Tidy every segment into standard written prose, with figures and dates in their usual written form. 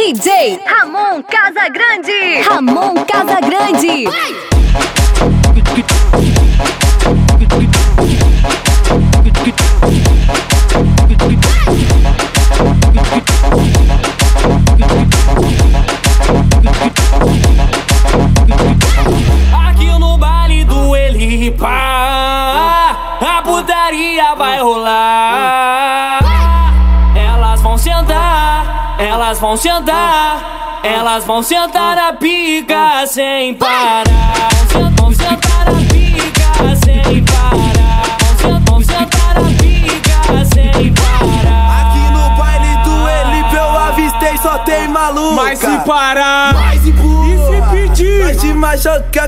DJ Ramon Casagrande. Ramon Casagrande. Aqui no baile do Elipa, a putaria vai rolar. Elas vão sentar, elas vão sentar, elas vão sentar na pica sem parar. Vão sentar na pica sem parar. Vão sentar na pica sem parar. Aqui no baile do Elipa eu avistei, só tem maluca. Mas se parar, mas se pedir, vai te machucar,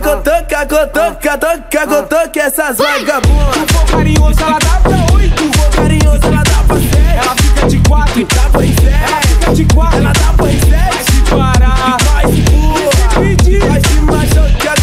que essas vagabundas. tu for carinhoso, ela dá pra 8. Tu for carinhoso, ela dá pra 7. Ela fica de 4, Dá pra 7. ela fica de 4, Ela dá pra 7. vai se parar, Vai se pedir, vai te machucar,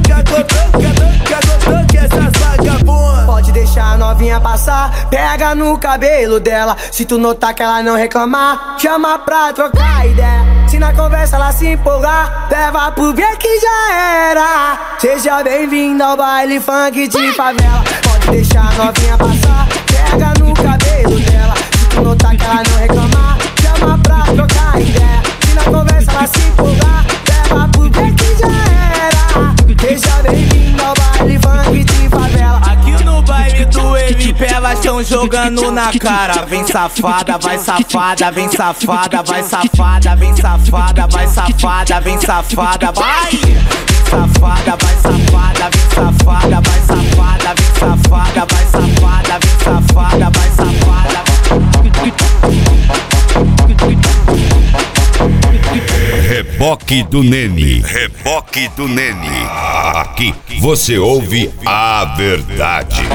que essas vagabundas. Pode deixar a novinha passar, pega no cabelo dela. Se tu notar que ela não reclamar, chama pra trocar ideia. Se na conversa ela se empolgar, leva pro ver que já era. Seja bem-vindo ao baile funk de favela. Pode deixar a novinha passar, pega no cabelo dela. Se tu notar que ela não reclamar, chama pra trocar ideia. Se na conversa ela se empolgar, leva pro ver que já era. Seja bem-vindo ao baile funk de favela. Aqui no baile do Elipa elas tão jogando na cara. Vem safada, vai safada, vem safada, vai safada, vem safada, vai safada, vem safada, vai. Vem safada, vai safada, vem safada, vai safada, vem safada, vai safada, vem safada, vai safada. Reboque do Nene. Reboque do Nene. Aqui você ouve a verdade.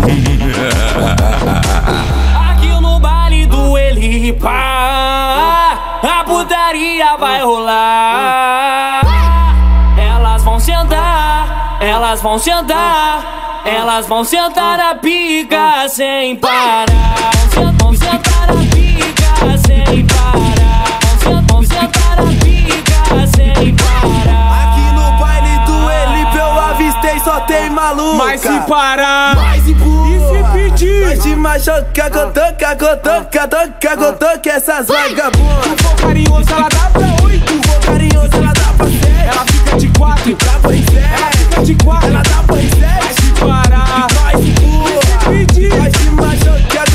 Aqui no baile do Elipa, a putaria vai rolar. Elas vão sentar, elas vão sentar, elas vão sentar na pica sem parar. Vão sentar na pica sem parar. Vão sentar na pica sem parar. Aqui no baile do Elipa eu avistei, só tem maluca. mas se parar, Vai se pedir, vai te machucar, que essas vagabundas. tu for carinhoso, ela dá pra 8. Tu for carinhoso, ela dá pra 7. Ela fica de 4, Dá pra 7. ela fica de 4, Ela dá pra 7. vai se parar, Vai se pedir, vai te machucar,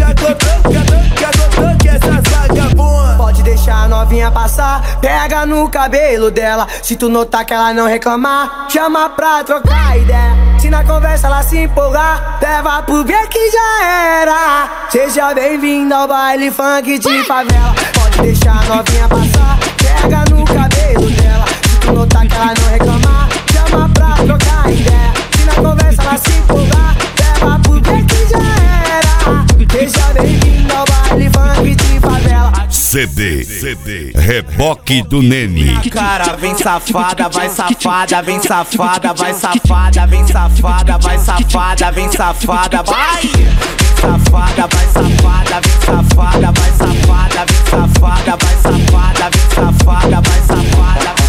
que essas vagabundas. Pode deixar a novinha passar, pega no cabelo dela. Se tu notar que ela não reclamar, chama pra trocar ideia. Se na conversa ela se empolgar, leva pro ver que já era. Seja bem-vindo ao baile funk de favela. Pode deixar a novinha passar, pega no cabelo dela. Se tu notar que ela não reclamar, chama pra trocar ideia. Se na conversa ela se empolgar, leva pro ver que já era. Seja bem-vindo ao baile funk de favela. CD. Reboque do Nene. Cara, vem safada, vai safada, vem safada, vai safada, vem safada, vai safada, vem safada, vai. Vem safada, vai safada, vem safada, vai safada, vem safada, vai safada, vem safada, vai safada.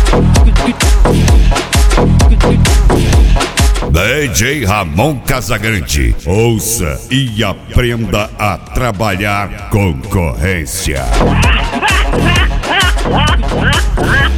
DJ Ramon Casagrande. Ouça e aprenda a trabalhar concorrência.